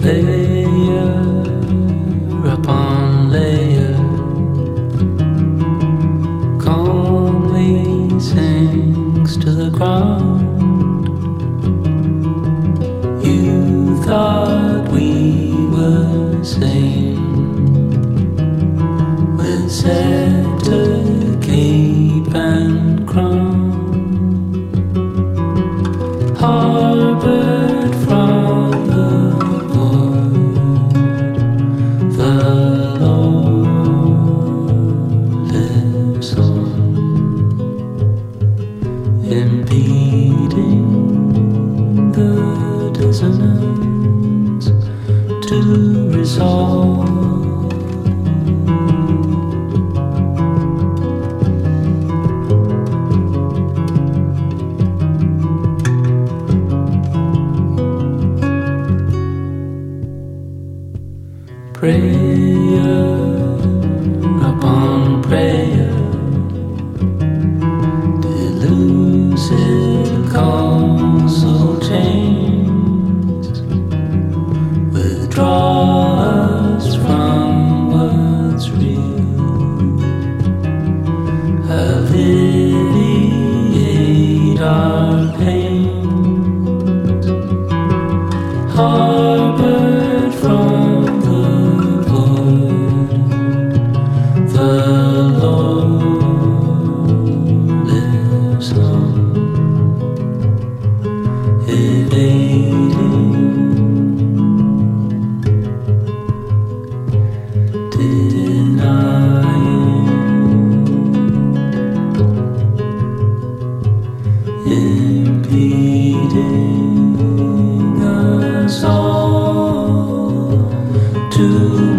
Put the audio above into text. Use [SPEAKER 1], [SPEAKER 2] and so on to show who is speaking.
[SPEAKER 1] layer upon layer, calmly sinks to the ground. You thought we were sane, with scepter, cape and crown, harbored from the void, the Lord lives on, impeding the dissonance to resolve. Prayer upon prayer, delusive causal chains withdraw us from what's real, alleviate our pains, harbored from impeding us all to